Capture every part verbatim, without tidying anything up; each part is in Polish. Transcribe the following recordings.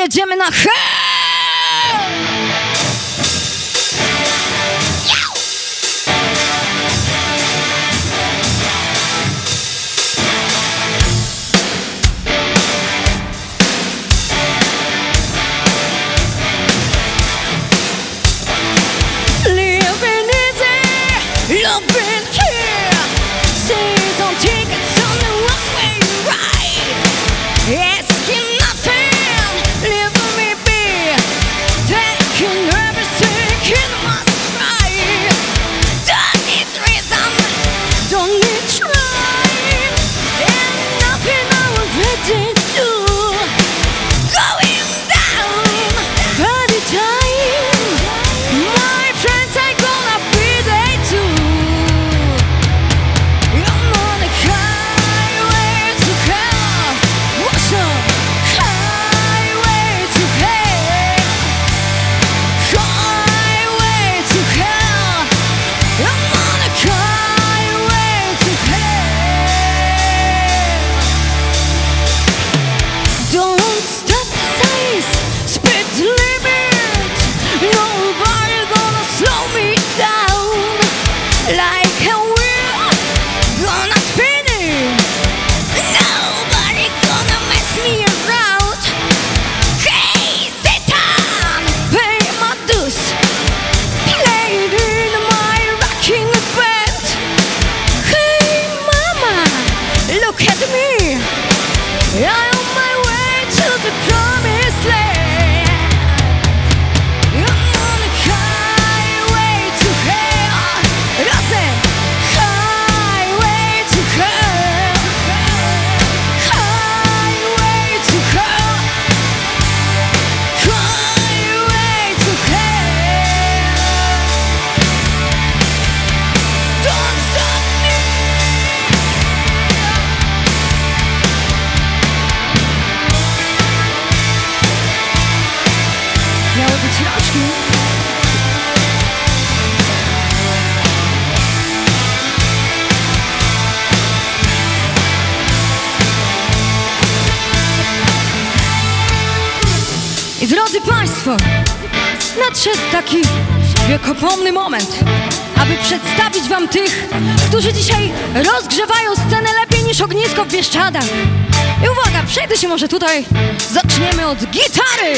jedziemy na hell! Living easy, loving here. Season tickets on the one-way ride. Asking nothing, leaving me be. Taking everything in my stride. Don't need reason, don't need trying. And nothing I already do. Going down, party time. My friends are gonna be there too. I'm on the highway to hell. What's up? Highway to hell. Highway to hell. I'm on the highway to hell. Don't stop signs, speed limit. Nobody gonna slow me down. Like a wheel, gonna spin it. Nobody gonna mess me around. Hey, Satan, pay my dues. Played in my rocking band. Hey, mama, look at me. I'm on my way to the promised land. I'm on the highway to hell. Razem! Highway to hell. Highway to hell. Highway to hell. Don't stop me. Miały być roczki. I drodzy Państwo, nadszedł taki wiekopomny moment, aby przedstawić Wam tych, którzy dzisiaj rozgrzewają scenę lepiej niż ognisko w Bieszczadach. I uwaga, przejdę się może tutaj, zaczniemy od gitary.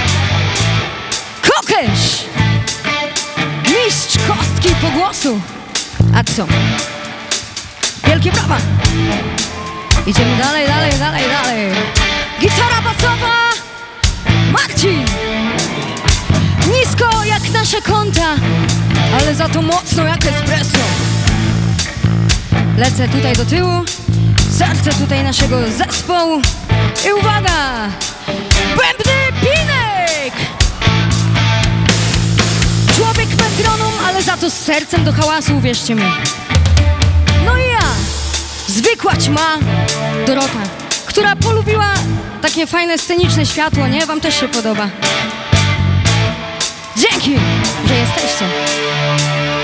Kokerz, mistrz kostki pogłosu. A co? Wielkie brawa. Idziemy dalej, dalej, dalej, dalej. Gitara basowa, Marcin. Nisko jak nasze konta, ale za to mocno jak espresso. Lecę tutaj do tyłu, serce tutaj naszego zespołu. I uwaga, bębny Pinek. Człowiek metronom, ale za to z sercem do hałasu, uwierzcie mi. No i ja, zwykła ćma, Dorota, która polubiła takie fajne sceniczne światło, nie? Wam też się podoba. Dzięki, że jesteście.